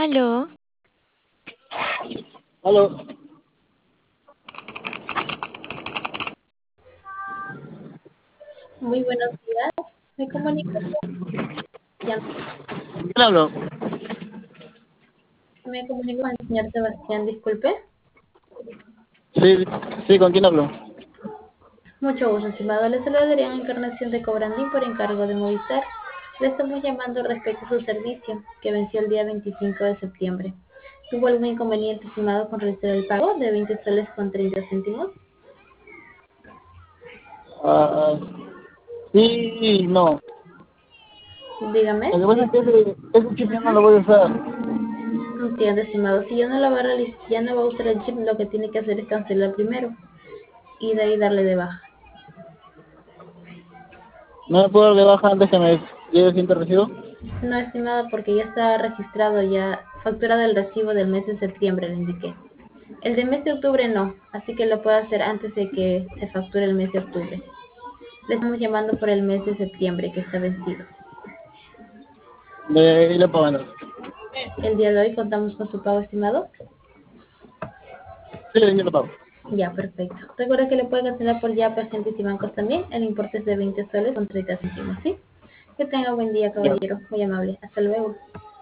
Aló, Aló, Muy buenos días. Me comunico ¿quién habló? con el señor Sebastián, disculpe. Sí, sí, ¿con quién hablo? Mucho gusto, estimado. Le saludaría en Encarnación de Cobrandín por encargo de Movistar. Le estamos llamando respecto a su servicio, que venció el día 25 de septiembre. ¿Tuvo algún inconveniente, estimado, con realizar el pago de 20 soles con 30 céntimos? Ah, sí, no. Dígame. Lo que pasa es que ese chip ya no lo voy a usar. Entiendo, estimado. Si ya no lo va a ya no va a usar el chip, lo que tiene que hacer es cancelar primero y de ahí darle de baja. ¿No me puedo dar de baja antes que me llegue el siguiente recibo? No, estimada, porque ya está registrado, ya factura del recibo del mes de septiembre, le indiqué. El de mes de octubre no, así que lo puedo hacer antes de que se facture el mes de octubre. Le estamos llamando por el mes de septiembre que está vencido. Y le pago entonces. El día de hoy contamos con su pago, estimado. Sí, yo lo pago. Ya, perfecto. Recuerda que le puede cancelar por ya agentes y bancos también. El importe es de 20 soles con 30 céntimos, ¿sí? Que tenga buen día, Ya. caballero. Muy amable. Hasta luego.